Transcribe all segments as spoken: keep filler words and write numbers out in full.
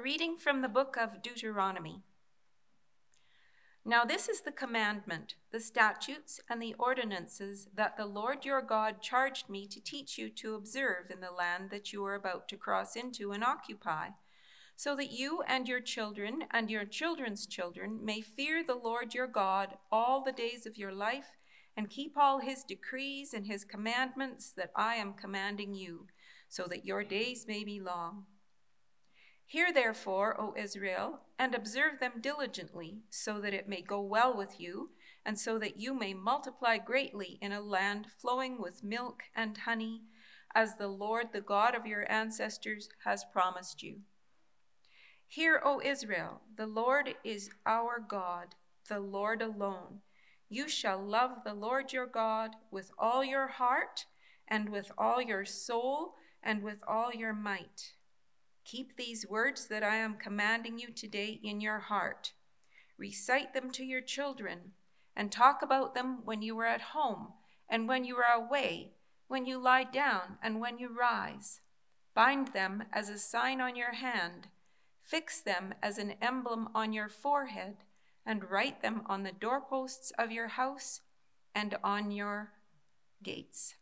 reading from the book of Deuteronomy. Now this is the commandment, the statutes, and the ordinances that the Lord your God charged me to teach you to observe in the land that you are about to cross into and occupy, so that you and your children and your children's children may fear the Lord your God all the days of your life, and keep all his decrees and his commandments that I am commanding you, so that your days may be long. Hear therefore, O Israel, and observe them diligently, so that it may go well with you, and so that you may multiply greatly in a land flowing with milk and honey, as the Lord, the God of your ancestors, has promised you. Hear, O Israel, the Lord is our God, the Lord alone. You shall love the Lord your God with all your heart, and with all your soul, and with all your might. Keep these words that I am commanding you today in your heart. Recite them to your children, and talk about them when you are at home, and when you are away, when you lie down, and when you rise. Bind them as a sign on your hand. Fix them as an emblem on your forehead, and write them on the doorposts of your house and on your gates.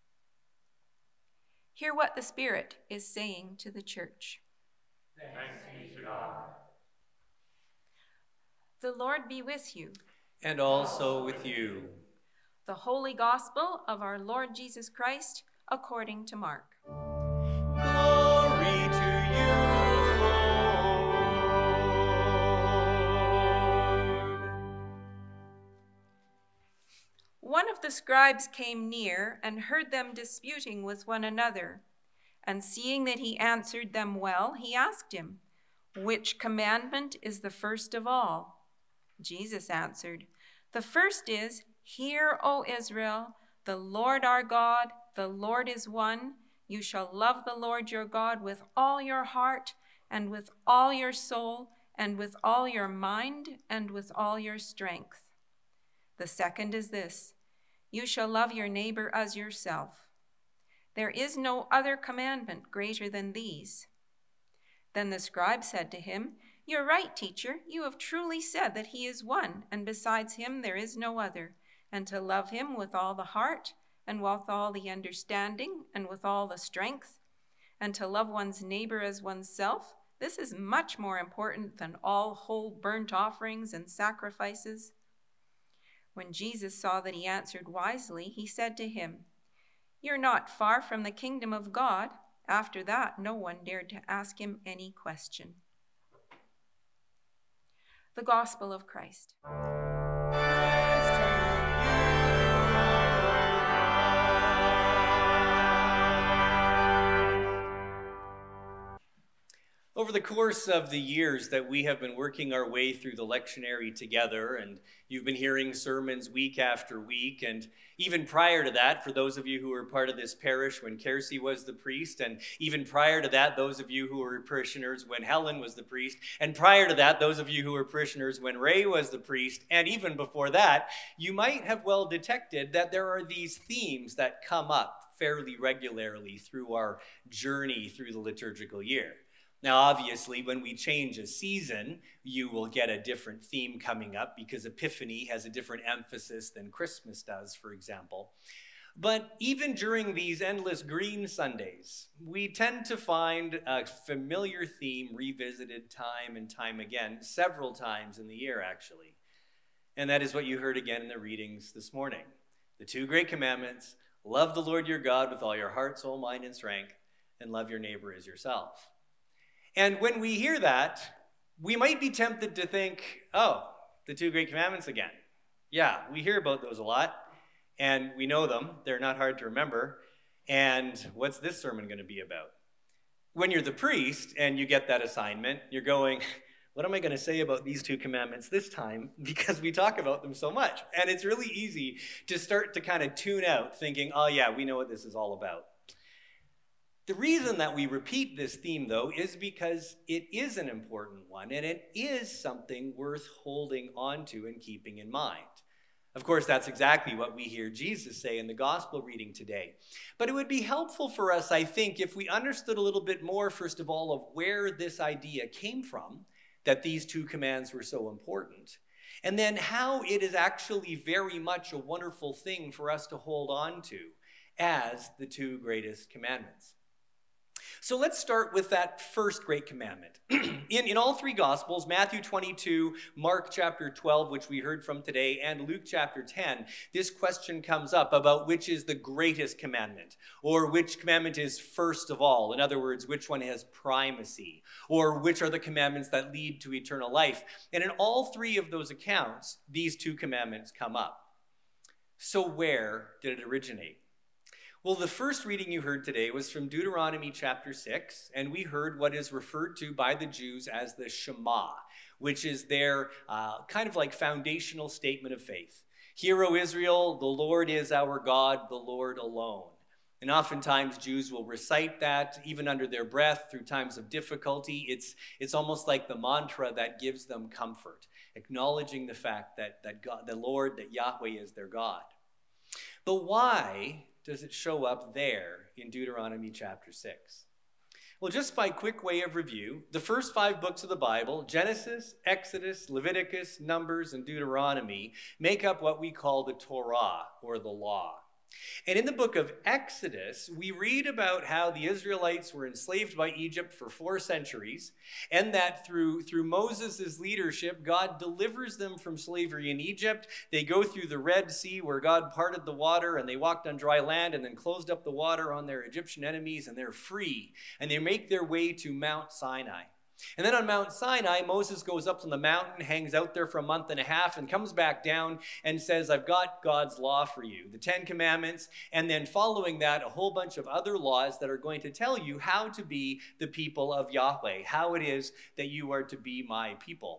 Hear what the Spirit is saying to the church. Thanks be to God. The Lord be with you. And also with you. The Holy Gospel of our Lord Jesus Christ according to Mark. Glory to you, Lord. One of the scribes came near and heard them disputing with one another. And seeing that he answered them well, he asked him, "Which commandment is the first of all?" Jesus answered, "The first is, 'Hear, O Israel, the Lord our God, the Lord is one. You shall love the Lord your God with all your heart, and with all your soul, and with all your mind, and with all your strength.' The second is this, 'You shall love your neighbor as yourself.' There is no other commandment greater than these." Then the scribe said to him, "You're right, teacher. You have truly said that he is one, and besides him there is no other, and to love him with all the heart, and with all the understanding, and with all the strength, and to love one's neighbor as oneself, this is much more important than all whole burnt offerings and sacrifices." When Jesus saw that he answered wisely, he said to him, "You're not far from the kingdom of God." After that, no one dared to ask him any question. The Gospel of Christ. Over the course of the years that we have been working our way through the lectionary together, and you've been hearing sermons week after week, and even prior to that, for those of you who were part of this parish when Kelsey was the priest, and even prior to that, those of you who were parishioners when Helen was the priest, and prior to that, those of you who were parishioners when Ray was the priest, and even before that, you might have well detected that there are these themes that come up fairly regularly through our journey through the liturgical year. Now, obviously, when we change a season, you will get a different theme coming up because Epiphany has a different emphasis than Christmas does, for example. But even during these endless green Sundays, we tend to find a familiar theme revisited time and time again, several times in the year, actually. And that is what you heard again in the readings this morning. The two great commandments: love the Lord your God with all your heart, soul, mind, and strength, and love your neighbor as yourself. And when we hear that, we might be tempted to think, oh, the two great commandments again. Yeah, we hear about those a lot, and we know them. They're not hard to remember. And what's this sermon going to be about? When you're the priest and you get that assignment, you're going, what am I going to say about these two commandments this time? Because we talk about them so much. And it's really easy to start to kind of tune out thinking, oh yeah, we know what this is all about. The reason that we repeat this theme, though, is because it is an important one, and it is something worth holding on to and keeping in mind. Of course, that's exactly what we hear Jesus say in the gospel reading today. But it would be helpful for us, I think, if we understood a little bit more, first of all, of where this idea came from, that these two commands were so important, and then how it is actually very much a wonderful thing for us to hold on to as the two greatest commandments. So let's start with that first great commandment. in, in all three Gospels, Matthew twenty-two, Mark chapter twelve, which we heard from today, and Luke chapter ten, this question comes up about which is the greatest commandment, or which commandment is first of all. In other words, which one has primacy, or which are the commandments that lead to eternal life. And in all three of those accounts, these two commandments come up. So where did it originate? Well, the first reading you heard today was from Deuteronomy chapter six, and we heard what is referred to by the Jews as the Shema, which is their uh, kind of like foundational statement of faith. Hear, O Israel, the Lord is our God, the Lord alone. And oftentimes Jews will recite that even under their breath through times of difficulty. It's, it's almost like the mantra that gives them comfort, acknowledging the fact that, that God, the Lord, that Yahweh is their God. But why does it show up there in Deuteronomy chapter six? Well, just by quick way of review, the first five books of the Bible, Genesis, Exodus, Leviticus, Numbers, and Deuteronomy, make up what we call the Torah, or the law. And in the book of Exodus, we read about how the Israelites were enslaved by Egypt for four centuries, and that through, through Moses' leadership, God delivers them from slavery in Egypt. They go through the Red Sea where God parted the water, and they walked on dry land and then closed up the water on their Egyptian enemies, and they're free. And they make their way to Mount Sinai. And then on Mount Sinai, Moses goes up on the mountain, hangs out there for a month and a half, and comes back down and says, I've got God's law for you, the Ten Commandments, and then following that, a whole bunch of other laws that are going to tell you how to be the people of Yahweh, how it is that you are to be my people.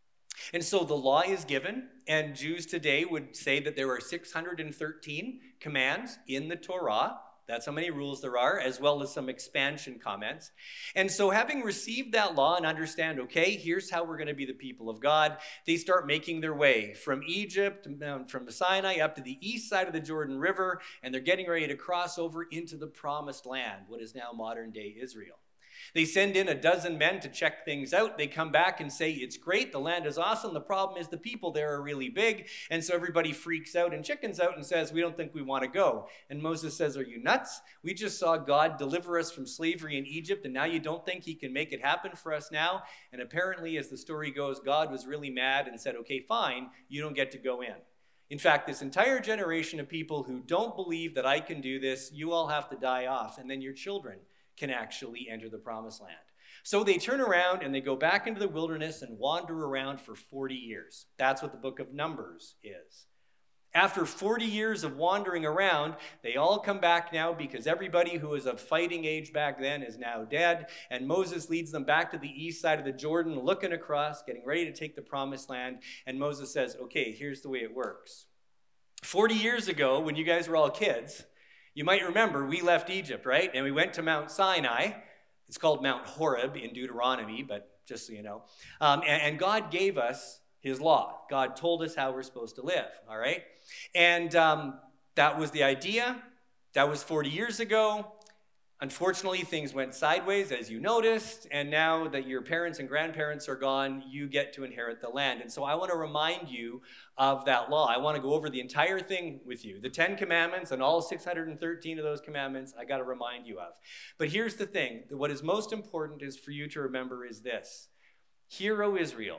And so the law is given, and Jews today would say that there are six hundred thirteen commands in the Torah. That's how many rules there are, as well as some expansion comments. And so having received that law and understand, okay, here's how we're going to be the people of God, they start making their way from Egypt, from the Sinai up to the east side of the Jordan River, and they're getting ready to cross over into the promised land, what is now modern-day Israel. They send in a dozen men to check things out. They come back and say, it's great, the land is awesome. The problem is the people there are really big. And so everybody freaks out and chickens out and says, we don't think we want to go. And Moses says, are you nuts? We just saw God deliver us from slavery in Egypt, and now you don't think he can make it happen for us now? And apparently, as the story goes, God was really mad and said, okay, fine, you don't get to go in. In fact, this entire generation of people who don't believe that I can do this, you all have to die off, and then your children can actually enter the promised land. So they turn around and they go back into the wilderness and wander around for forty years. That's what the book of Numbers is. After forty years of wandering around, they all come back now because everybody who was of fighting age back then is now dead. And Moses leads them back to the east side of the Jordan, looking across, getting ready to take the promised land. And Moses says, okay, here's the way it works. forty years ago, when you guys were all kids, you might remember we left Egypt, right? And we went to Mount Sinai. It's called Mount Horeb in Deuteronomy, but just so you know. Um, and, and God gave us his law. God told us how we're supposed to live, all right? And um, that was the idea. That was forty years ago. Unfortunately, things went sideways, as you noticed, and now that your parents and grandparents are gone, you get to inherit the land. And so I want to remind you of that law. I want to go over the entire thing with you. The Ten Commandments and all six hundred thirteen of those commandments, I got to remind you of. But here's the thing. What is most important is for you to remember is this. Hear, O Israel,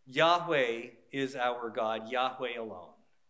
Yahweh is our God, Yahweh alone.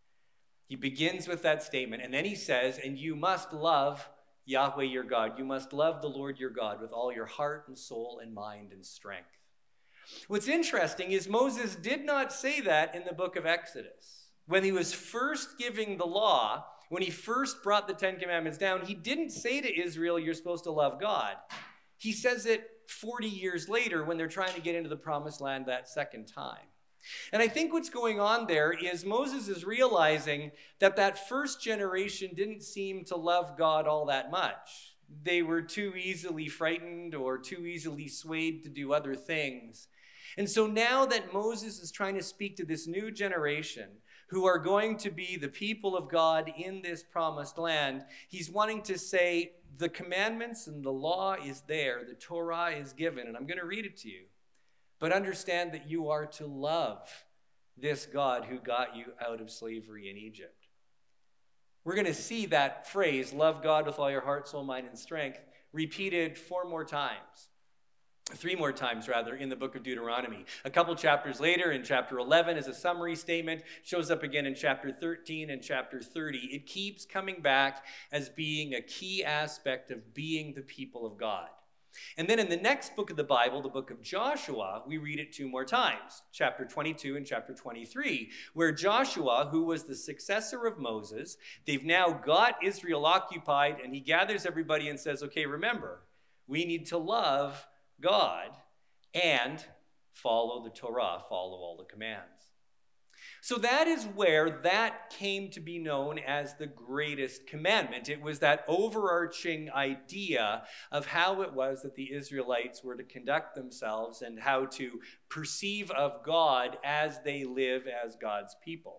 He begins with that statement, and then he says, and you must love Yahweh your God. You must love the Lord your God with all your heart and soul and mind and strength. What's interesting is Moses did not say that in the book of Exodus. When he was first giving the law, when he first brought the Ten Commandments down, he didn't say to Israel, you're supposed to love God. He says it forty years later when they're trying to get into the promised land that second time. And I think what's going on there is Moses is realizing that that first generation didn't seem to love God all that much. They were too easily frightened or too easily swayed to do other things. And so now that Moses is trying to speak to this new generation who are going to be the people of God in this promised land, he's wanting to say the commandments and the law is there, the Torah is given, and I'm going to read it to you. But understand that you are to love this God who got you out of slavery in Egypt. We're going to see that phrase, love God with all your heart, soul, mind, and strength, repeated four more times. Three more times, rather, in the book of Deuteronomy. A couple chapters later, in chapter eleven, as a summary statement, shows up again in chapter thirteen and chapter thirty. It keeps coming back as being a key aspect of being the people of God. And then in the next book of the Bible, the book of Joshua, we read it two more times, chapter twenty-two and chapter twenty-three, where Joshua, who was the successor of Moses, they've now got Israel occupied, and he gathers everybody and says, okay, remember, we need to love God and follow the Torah, follow all the commands. So that is where that came to be known as the greatest commandment. It was that overarching idea of how it was that the Israelites were to conduct themselves and how to perceive of God as they live as God's people.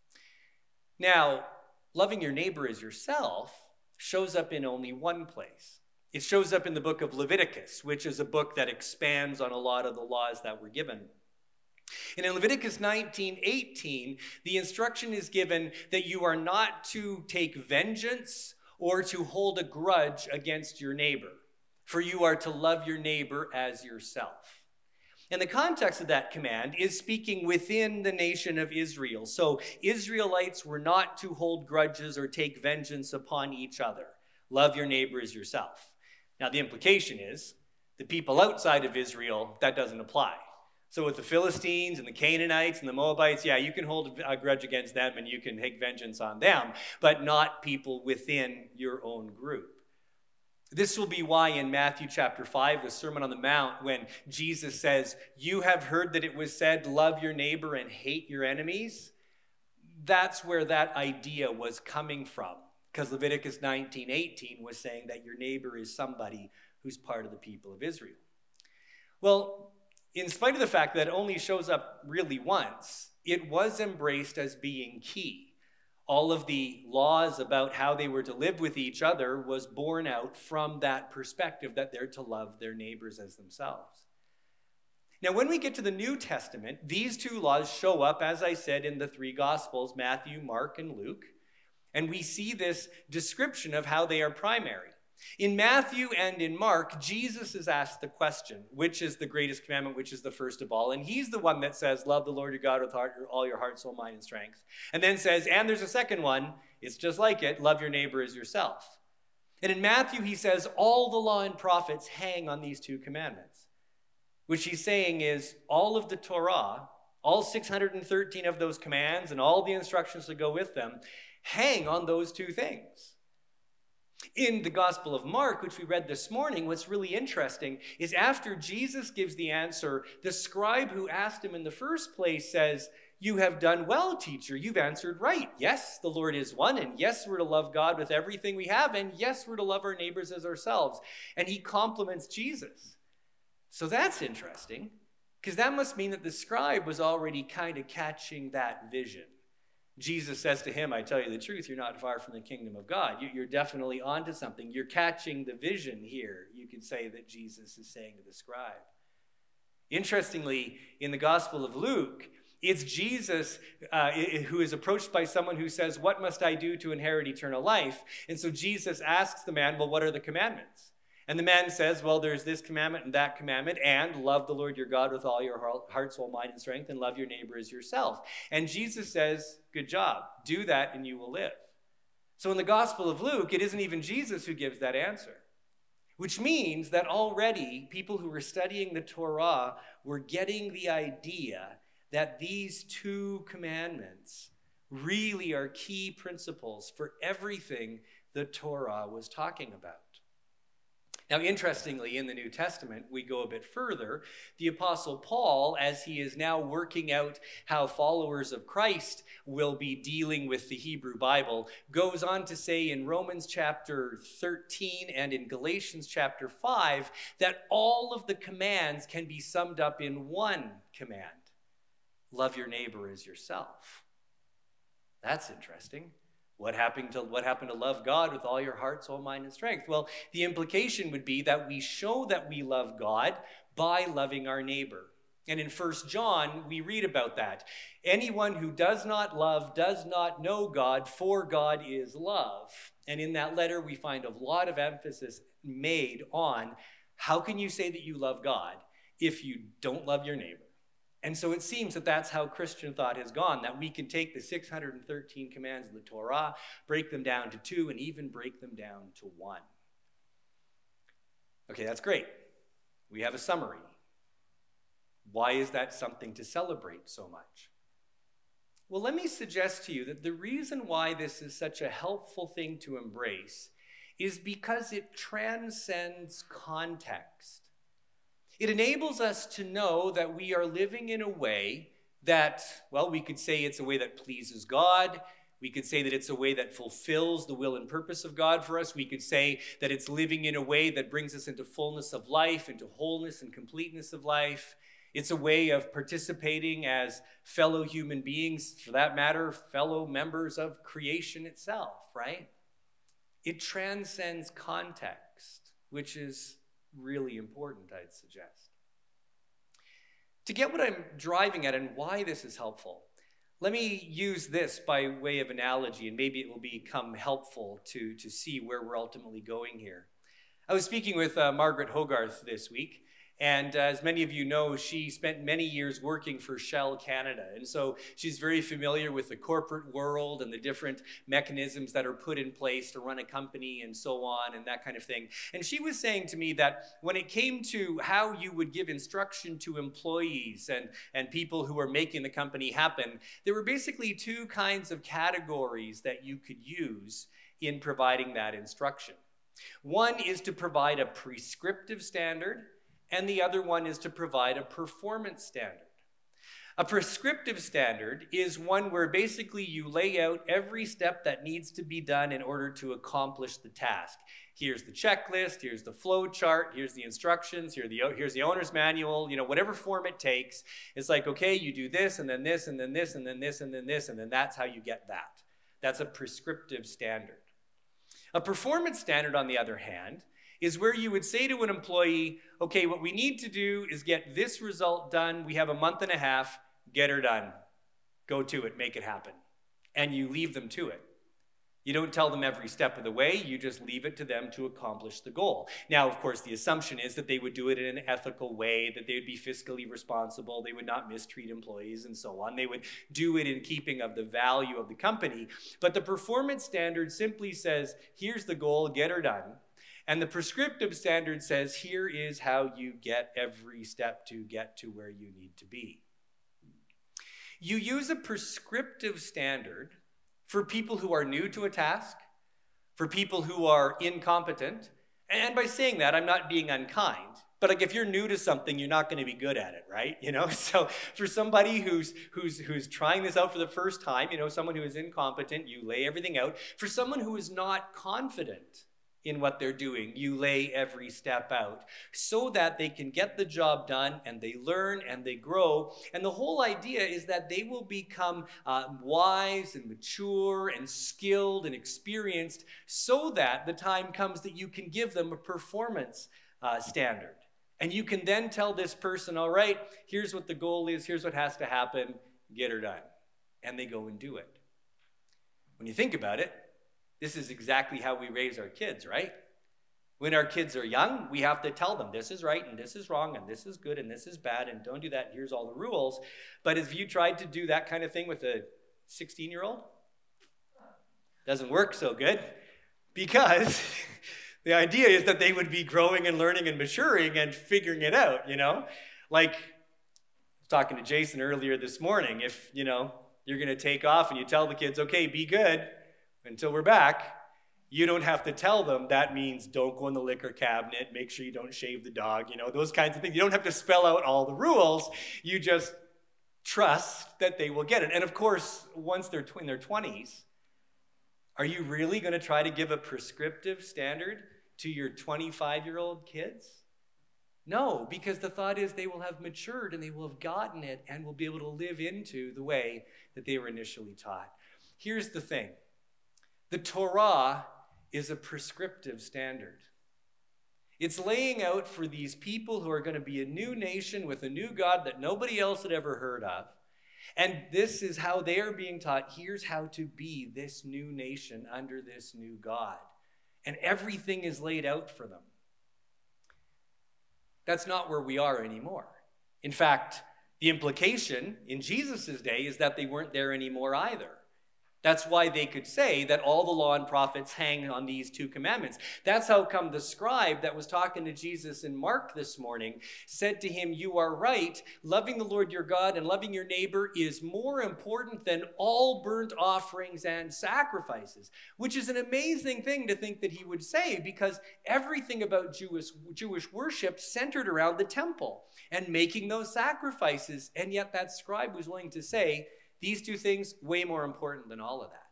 Now, loving your neighbor as yourself shows up in only one place. It shows up in the book of Leviticus, which is a book that expands on a lot of the laws that were given. And in Leviticus nineteen eighteen, the instruction is given that you are not to take vengeance or to hold a grudge against your neighbor, for you are to love your neighbor as yourself. And the context of that command is speaking within the nation of Israel. So Israelites were not to hold grudges or take vengeance upon each other. Love your neighbor as yourself. Now, the implication is the people outside of Israel, that doesn't apply. So with the Philistines and the Canaanites and the Moabites, yeah, you can hold a grudge against them and you can take vengeance on them, but not people within your own group. This will be why in Matthew chapter five, the Sermon on the Mount, when Jesus says, you have heard that it was said, love your neighbor and hate your enemies, that's where that idea was coming from. Because Leviticus nineteen eighteen was saying that your neighbor is somebody who's part of the people of Israel. Well, in spite of the fact that it only shows up really once, it was embraced as being key. All of the laws about how they were to live with each other was born out from that perspective that they're to love their neighbors as themselves. Now, when we get to the New Testament, these two laws show up, as I said, in the three Gospels, Matthew, Mark, and Luke. And we see this description of how they are primary. In Matthew and in Mark, Jesus is asked the question, which is the greatest commandment, which is the first of all? And he's the one that says, love the Lord your God with all your heart, soul, mind, and strength. And then says, and there's a second one, it's just like it, love your neighbor as yourself. And in Matthew, he says, all the law and prophets hang on these two commandments. Which he's saying is all of the Torah, all six hundred thirteen of those commands and all the instructions that go with them, hang on those two things. In the Gospel of Mark, which we read this morning, what's really interesting is after Jesus gives the answer, the scribe who asked him in the first place says, you have done well, teacher. You've answered right. Yes, the Lord is one, and yes, we're to love God with everything we have, and yes, we're to love our neighbors as ourselves. And he compliments Jesus. So that's interesting, because that must mean that the scribe was already kind of catching that vision. Jesus says to him, I tell you the truth, you're not far from the kingdom of God. You're definitely onto something. You're catching the vision here, you could say that Jesus is saying to the scribe. Interestingly, in the Gospel of Luke, it's Jesus uh, who is approached by someone who says, what must I do to inherit eternal life? And so Jesus asks the man, well, what are the commandments? And the man says, well, there's this commandment and that commandment, and love the Lord your God with all your heart, soul, mind, and strength, and love your neighbor as yourself. And Jesus says, good job. Do that and you will live. So in the Gospel of Luke, it isn't even Jesus who gives that answer, which means that already people who were studying the Torah were getting the idea that these two commandments really are key principles for everything the Torah was talking about. Now, interestingly, in the New Testament, we go a bit further. The Apostle Paul, as he is now working out how followers of Christ will be dealing with the Hebrew Bible, goes on to say in Romans chapter thirteen and in Galatians chapter five that all of the commands can be summed up in one command. Love your neighbor as yourself. That's interesting. What happened to what happened to love God with all your heart, soul, mind, and strength? Well, the implication would be that we show that we love God by loving our neighbor. And in First John, we read about that. Anyone who does not love does not know God, for God is love. And in that letter, we find a lot of emphasis made on how can you say that you love God if you don't love your neighbor? And so it seems that that's how Christian thought has gone, that we can take the six hundred thirteen commands of the Torah, break them down to two, and even break them down to one. Okay, that's great. We have a summary. Why is that something to celebrate so much? Well, let me suggest to you that the reason why this is such a helpful thing to embrace is because it transcends context. It enables us to know that we are living in a way that, well, we could say it's a way that pleases God. We could say that it's a way that fulfills the will and purpose of God for us. We could say that it's living in a way that brings us into fullness of life, into wholeness and completeness of life. It's a way of participating as fellow human beings, for that matter, fellow members of creation itself, right? It transcends context, which is really important, I'd suggest. To get what I'm driving at and why this is helpful, let me use this by way of analogy, and maybe it will become helpful to, to see where we're ultimately going here. I was speaking with uh, Margaret Hogarth this week. And uh, as many of you know, she spent many years working for Shell Canada. And so she's very familiar with the corporate world and the different mechanisms that are put in place to run a company and so on and that kind of thing. And she was saying to me that when it came to how you would give instruction to employees and, and people who are making the company happen, there were basically two kinds of categories that you could use in providing that instruction. One is to provide a prescriptive standard, and the other one is to provide a performance standard. A prescriptive standard is one where basically you lay out every step that needs to be done in order to accomplish the task. Here's the checklist, here's the flow chart, here's the instructions, here the, here's the owner's manual, you know, whatever form it takes. It's like, okay, you do this, and then this, and then this, and then this, and then this, and then that's how you get that. That's a prescriptive standard. A performance standard, on the other hand, is where you would say to an employee, okay, what we need to do is get this result done. We have a month and a half. Get her done. Go to it. Make it happen. And you leave them to it. You don't tell them every step of the way. You just leave it to them to accomplish the goal. Now, of course, the assumption is that they would do it in an ethical way, that they would be fiscally responsible, they would not mistreat employees, and so on. They would do it in keeping of the value of the company. But the performance standard simply says, here's the goal, get her done. And the prescriptive standard says, here is how you get every step to get to where you need to be. You use a prescriptive standard for people who are new to a task, for people who are incompetent. And by saying that, I'm not being unkind. But like if you're new to something, you're not going to be good at it, right? You know, so for somebody who's who's who's trying this out for the first time, you know, someone who is incompetent, you lay everything out. For someone who is not confident in what they're doing, you lay every step out so that they can get the job done and they learn and they grow. And the whole idea is that they will become uh, wise and mature and skilled and experienced so that the time comes that you can give them a performance uh, standard. And you can then tell this person, all right, here's what the goal is, here's what has to happen, get her done. And they go and do it. When you think about it, this is exactly how we raise our kids, right? When our kids are young, we have to tell them this is right and this is wrong and this is good and this is bad and don't do that, here's all the rules. But if you tried to do that kind of thing with a sixteen-year-old, doesn't work so good because the idea is that they would be growing and learning and maturing and figuring it out, you know? Like, I was talking to Jason earlier this morning. If, you know, you're going to take off and you tell the kids, okay, be good until we're back, you don't have to tell them that means don't go in the liquor cabinet, make sure you don't shave the dog, you know, those kinds of things. You don't have to spell out all the rules. You just trust that they will get it. And of course, once they're in their twenties, are you really going to try to give a prescriptive standard to your twenty-five-year-old kids? No, because the thought is they will have matured and they will have gotten it and will be able to live into the way that they were initially taught. here's the thing. The Torah is a prescriptive standard. It's laying out for these people who are going to be a new nation with a new God that nobody else had ever heard of. And this is how they are being taught. Here's how to be this new nation under this new God. And everything is laid out for them. That's not where we are anymore. In fact, the implication in Jesus' day is that they weren't there anymore either. That's why they could say that all the law and prophets hang on these two commandments. That's how come the scribe that was talking to Jesus in Mark this morning said to him, you are right, loving the Lord your God and loving your neighbor is more important than all burnt offerings and sacrifices, which is an amazing thing to think that he would say, because everything about Jewish, Jewish worship centered around the temple and making those sacrifices. And yet that scribe was willing to say, these two things, way more important than all of that.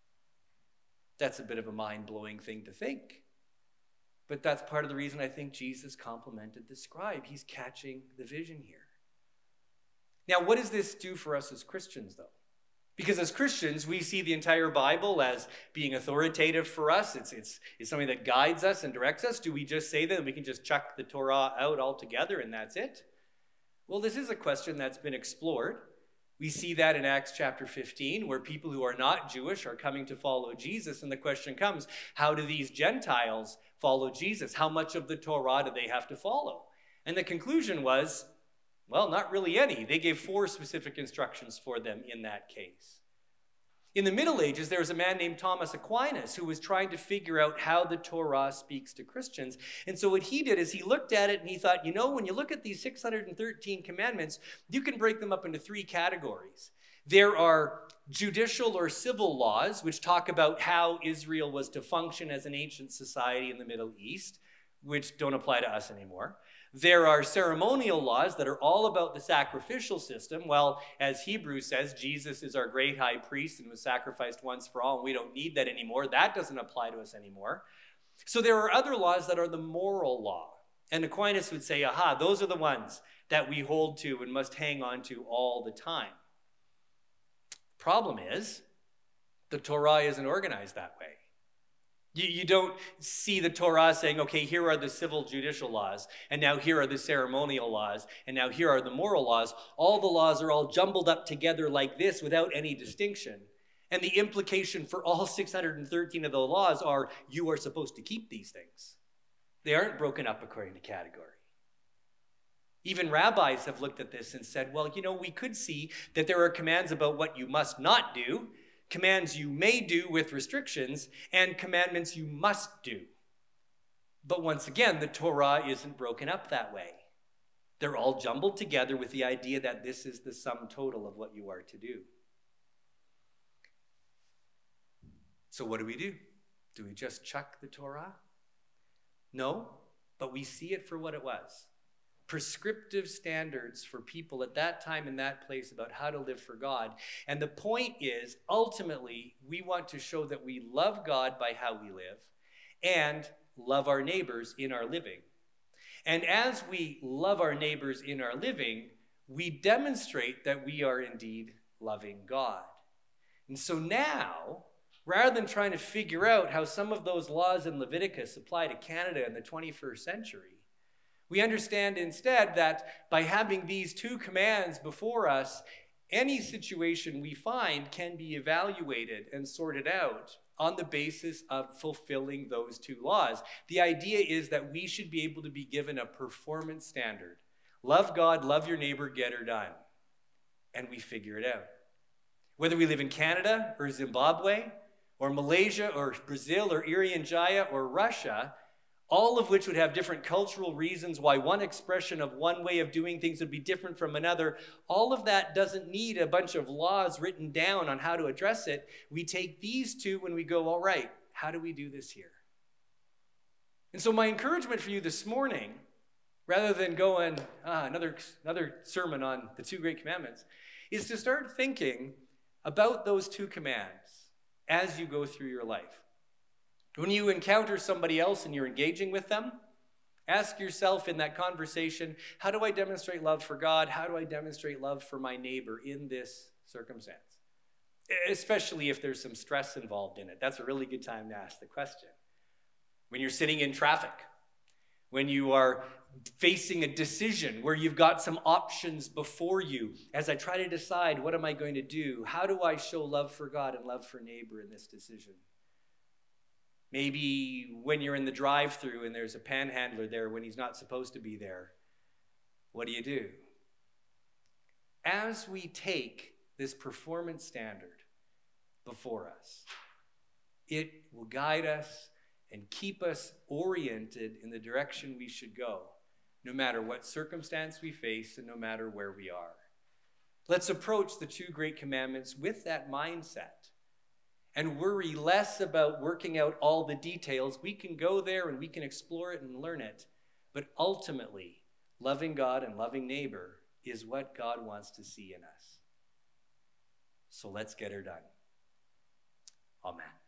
That's a bit of a mind-blowing thing to think. But that's part of the reason I think Jesus complimented the scribe. He's catching the vision here. Now, what does this do for us as Christians, though? Because as Christians, we see the entire Bible as being authoritative for us. It's, it's, it's something that guides us and directs us. Do we just say that and we can just chuck the Torah out altogether and that's it? Well, this is a question that's been explored. We see that in Acts chapter fifteen, where people who are not Jewish are coming to follow Jesus. And the question comes, how do these Gentiles follow Jesus? How much of the Torah do they have to follow? And the conclusion was, well, not really any. They gave four specific instructions for them in that case. In the Middle Ages, there was a man named Thomas Aquinas who was trying to figure out how the Torah speaks to Christians. And so what he did is he looked at it and he thought, you know, when you look at these six hundred thirteen commandments, you can break them up into three categories. There are judicial or civil laws, which talk about how Israel was to function as an ancient society in the Middle East, which don't apply to us anymore. There are ceremonial laws that are all about the sacrificial system. Well, as Hebrews says, Jesus is our great high priest and was sacrificed once for all, and we don't need that anymore. That doesn't apply to us anymore. So there are other laws that are the moral law. And Aquinas would say, aha, those are the ones that we hold to and must hang on to all the time. Problem is, the Torah isn't organized that way. You, you don't see the Torah saying, okay, here are the civil judicial laws, and now here are the ceremonial laws, and now here are the moral laws. All the laws are all jumbled up together like this without any distinction. And the implication for all six hundred thirteen of the laws are, you are supposed to keep these things. They aren't broken up according to category. Even rabbis have looked at this and said, well, you know, we could see that there are commands about what you must not do, commands you may do with restrictions, and commandments you must do. But once again, the Torah isn't broken up that way. They're all jumbled together with the idea that this is the sum total of what you are to do. So what do we do? Do we just chuck the Torah? No, but we see it for what it was. Prescriptive standards for people at that time in that place about how to live for God. And the point is, ultimately, we want to show that we love God by how we live and love our neighbors in our living. And as we love our neighbors in our living, we demonstrate that we are indeed loving God. And so now, rather than trying to figure out how some of those laws in Leviticus apply to Canada in the twenty-first century, we understand instead that by having these two commands before us, any situation we find can be evaluated and sorted out on the basis of fulfilling those two laws. The idea is that we should be able to be given a performance standard. Love God, love your neighbor, get her done. And we figure it out. Whether we live in Canada or Zimbabwe or Malaysia or Brazil or Irian Jaya or Russia, all of which would have different cultural reasons why one expression of one way of doing things would be different from another. All of that doesn't need a bunch of laws written down on how to address it. We take these two and we go, all right, how do we do this here? And so my encouragement for you this morning, rather than going, ah, another, another sermon on the two great commandments, is to start thinking about those two commands as you go through your life. When you encounter somebody else and you're engaging with them, ask yourself in that conversation, how do I demonstrate love for God? How do I demonstrate love for my neighbor in this circumstance? especially if there's some stress involved in it. That's a really good time to ask the question. When you're sitting in traffic, when you are facing a decision where you've got some options before you, as I try to decide, what am I going to do? How do I show love for God and love for neighbor in this decision? Maybe when you're in the drive-thru and there's a panhandler there when he's not supposed to be there, what do you do? As we take this performance standard before us, it will guide us and keep us oriented in the direction we should go, no matter what circumstance we face and no matter where we are. Let's approach the two great commandments with that mindset and worry less about working out all the details. We can go there and we can explore it and learn it, but ultimately, loving God and loving neighbor is what God wants to see in us. So let's get her done. Amen.